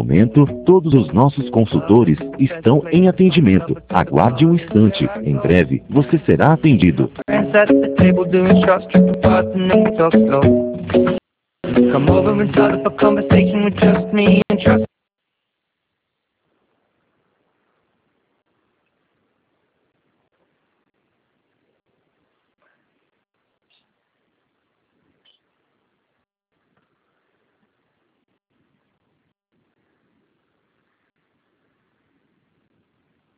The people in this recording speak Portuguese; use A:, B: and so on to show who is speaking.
A: momento, todos os nossos consultores estão em atendimento. Aguarde um instante. Em breve, você será atendido. Come over and start up a conversation with just me and trust